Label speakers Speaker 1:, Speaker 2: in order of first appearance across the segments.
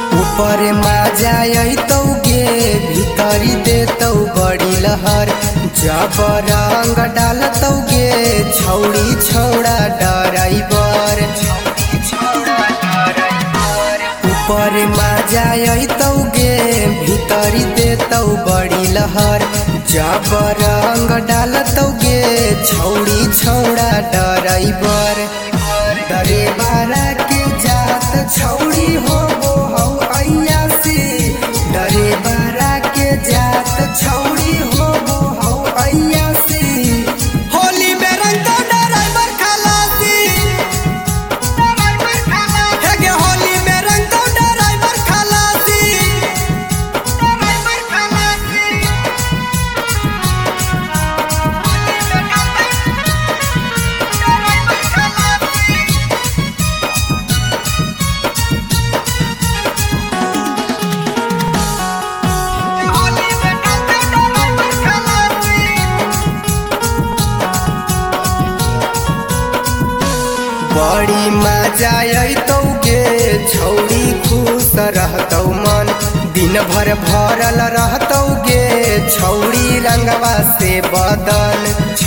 Speaker 1: ऊपर मजा अतौ गे भीतरी देतौ बड़ी लहर जब रंग डालतौ गे छौड़ी छौड़ा डराइबर। ऊपर मजा अतौ गे भीतरी देतौ बड़ी लहर जब रंग डालतौ गे छौड़ी छौड़ा डराइबर। डरे बारा के जात छौड़ी हो अइया से डरे बारा के जात छौड़ी हो अइया से। होली में रंग तो डराइबर खलासी हे गे होली में रंग तो डराइबर खलासी। बड़ी मजा अतौ गे छौड़ी खुश रहतौ मन दिन भर भरल रहतौ गे छौड़ी रंगवा से बदन।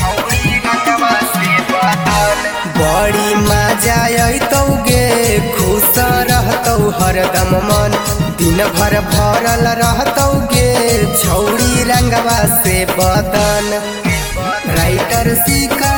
Speaker 1: बड़ी मजा अतौ गे खुश रहतौ हरदम मन दिन भर भरल रहतौ गे छौड़ी रंगवा से बदन। राइटर सिका